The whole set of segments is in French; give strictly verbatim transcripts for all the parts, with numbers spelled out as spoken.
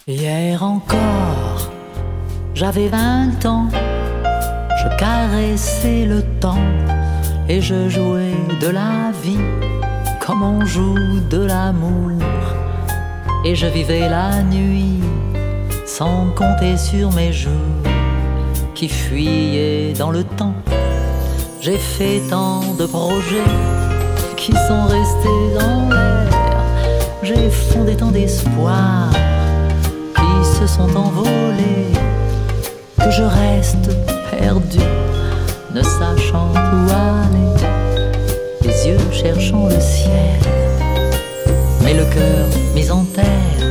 Hier encore, j'avais vingt ans, je caressais le temps et je jouais de la vie comme on joue de l'amour. Et je vivais la nuit sans compter sur mes jours qui fuyaient dans le temps. J'ai fait tant de projets qui sont restés dans l'air. J'ai fondé tant d'espoirs qui se sont envolés, que je reste perdu, ne sachant où aller, les yeux cherchant le ciel, mais le cœur mis en terre.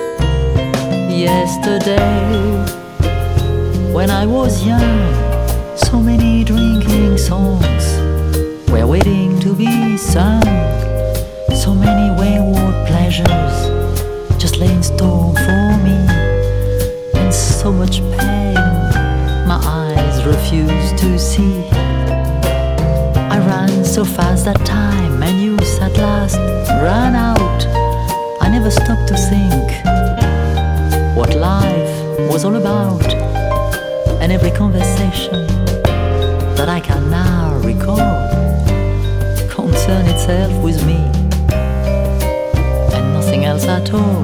Yesterday, when I was young, so many drinking songs were waiting to be sung. So many wayward pleasures just lay in store for me, and so much pain my eyes refused to see. I ran so fast that time my youth at last ran out. I never stopped to think what life was all about, and every conversation that I can now recall concern itself with me and nothing else at all.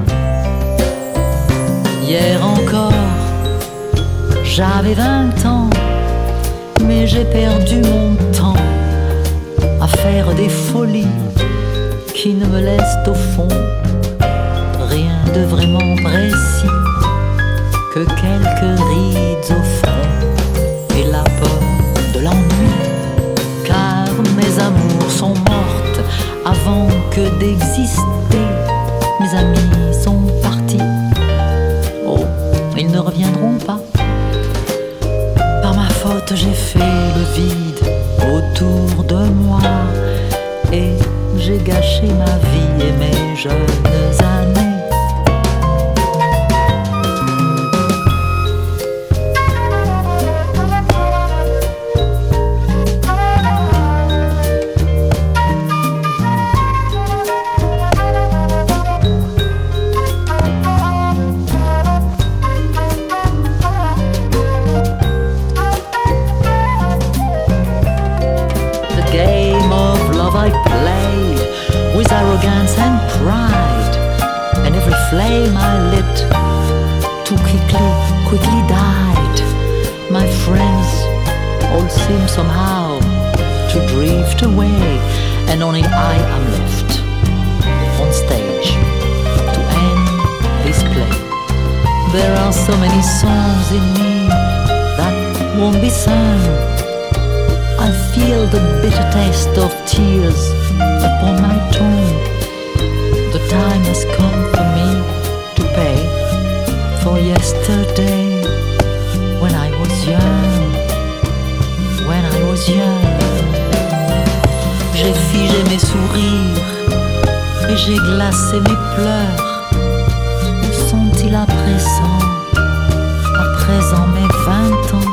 Hier encore, j'avais vingt ans, mais j'ai perdu mon temps à faire des folies qui ne me laissent au fond rien de vraiment précis que quelques rides au front et la peur de l'ennui. Car mes amours sont mortes avant que d'exister. Mes amis sont partis, oh, ils ne reviendront pas. Par ma faute j'ai fait le vide autour de moi, et j'ai gâché ma vie et mes jeunes années. I played with arrogance and pride, and every flame I lit too quickly, quickly died. My friends all seem somehow to drift away, and only I am left on stage to end this play. There are so many songs in me that won't be sung. I feel the bitter taste of tears upon my tongue. The time has come for me to pay for yesterday, when I was young, when I was young. J'ai figé mes sourires et j'ai glacé mes pleurs. Où sont-ils à présent, à présent mes vingt ans?